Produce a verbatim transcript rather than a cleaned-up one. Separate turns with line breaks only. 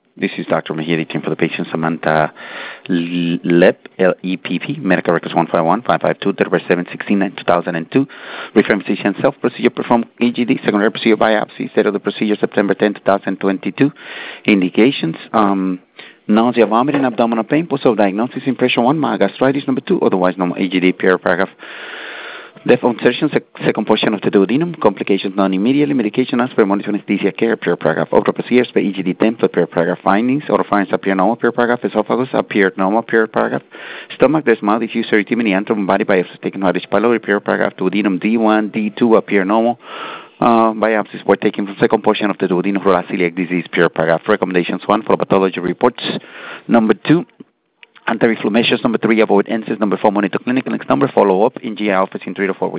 This is Doctor Mahiri, team for the patient, Samantha Lepp, L E P P, medical records one five one five five two, December seventh, sixteen, two thousand two. Referring physician, self-procedure performed E G D, secondary procedure biopsy, set of the procedure September tenth, twenty twenty-two. Indications, um, nausea, vomiting, abdominal pain, post of diagnosis, impression one, mild gastritis, number two, otherwise normal E G D, paragraph. Death of insertion, sec- second portion of the duodenum, complications non-immediately, medication as per monitoring anesthesia care, per paragraph. Other procedures per E G D template, per paragraph findings. Other findings appear normal, per paragraph. Esophagus appeared normal, per paragraph. Stomach, there's mild diffuse erythema, antrum, body biopsy taken by H. pylori, per paragraph. Duodenum D one, D two appear normal. Uh, biopsies were taken from second portion of the duodenum for celiac disease, per paragraph. Recommendations one for pathology reports. Number two, anti-inflammations. Number three, avoid N SAIDs. Number four, monitor clinical. Next number, follow up in G I office in three to four weeks.